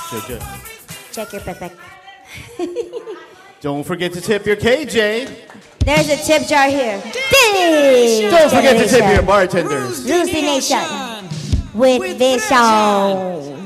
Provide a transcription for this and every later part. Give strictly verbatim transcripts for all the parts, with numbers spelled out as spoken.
Good, good. Check your perfect. Don't forget to tip your K J. There's a tip jar here. Don't forget to tip your bartenders. Lucy Nation. With Vision.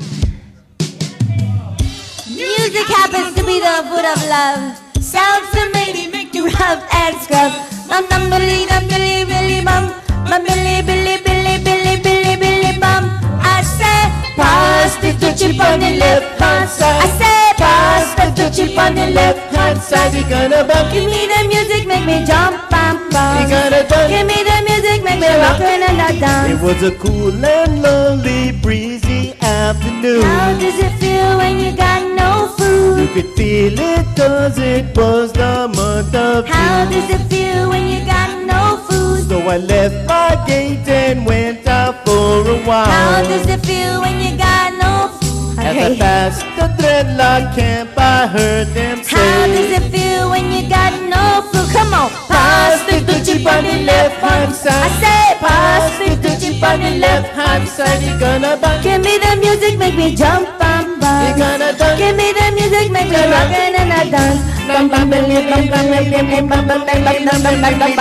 Music happens to be the food of love. Sounds to make, make you rough and scrub. Bum bum billy dum billy billy bum. Bum billy billy billy billy billy billy bum. I say pass the chip on the left hand side. I say pass the chip on the left hand side. You gonna bump? Give me the music, make me jump, bum bum. You gonna dance? Give me the music, make me rock and I dance. It was a cool and lonely, breezy afternoon. How does it feel when you got no food? You could feel it 'cause it was the month of June. How does it feel when you got no food? So I left my gate and went out for a while. How does it feel when you got no food? As I passed the dreadlock camp, I heard them say, how does it feel when you got no food? Come on, pass the chip on the left hand side. I say, pass the chip on the left hand side. You gonna bump? Give me the music, make me jump, bum bum. You gonna dance? Give me the music, make me rock and I dance. Bum bum bum bum bum bum bum bum bum bum bum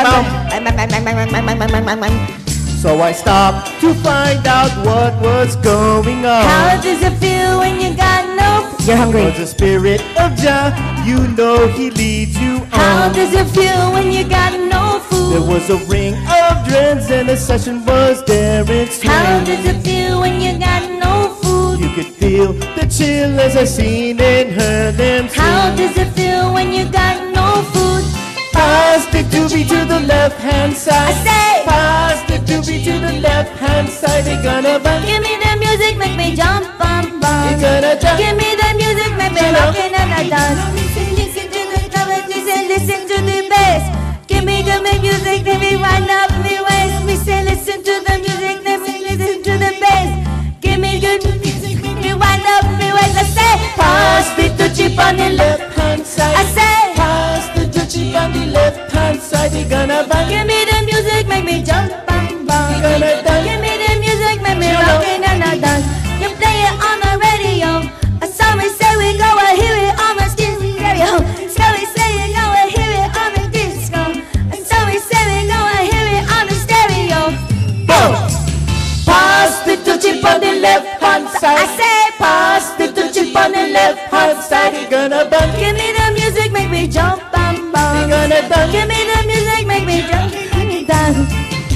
bum bum bum. So I stopped to find out what was going on. How does it feel when you got no food? You're hungry. Was the spirit of Jah, you know he leads you on. How does it feel when you got no food? There was a ring of dreads and the session was there in swing. How does it feel when you got no food? You could feel the chill as I seen and heard them sing. How does it feel when you got no food? Pass the doobie to the left hand side. I say, pass the doobie to the left hand side. They gonna bump. give me the music, make me jump, bum bum. They gonna jump. Give me the music, make me rockin' and I dance. Listen to the trumpet, listen, listen to the bass. Give me the music, let me wind up me waist. Me say, listen to the music, let me listen to the bass. Give me good music, let me wind up me waist. I say, pass the chip on the left hand side. I say, pass the chip on the left hand side. They gonna bump. give me the music, make me jump, bum bum. They gonna dance. Give me the music, make me rockin' and I dance. You play it on the radio. Somebody say we go and hear it on the stereo. Somebody say we go and hear it on the disco. Somebody say we go and hear it on the stereo. Boom. Pass the chip on the left hand side. I say, pass the chip on the left hand side. They gonna bump. give me the music, make me jump, bum bum. They gonna dance. Give me the music, make me jump, and dance.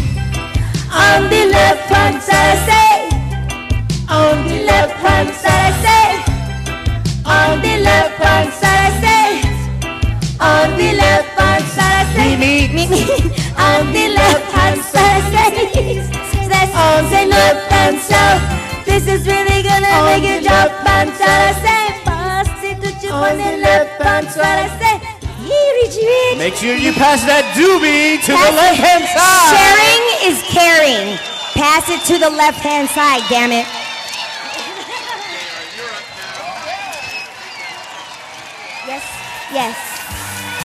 On the left hand side, I say. On the left hand side, I say. On the left hand side, I say. On the left hand side, I say. Me, me, me. On the left hand side, I say. On the left hand side. This is really gonna On make you the jump left and side, I say. Pass it to chip On on the the left left hand hand side, I say. Here, Richie Rich. Make sure you pass that doobie to Pass the left hand side. Sharing is caring. Pass it to the left hand side, damn it. Yes, yes.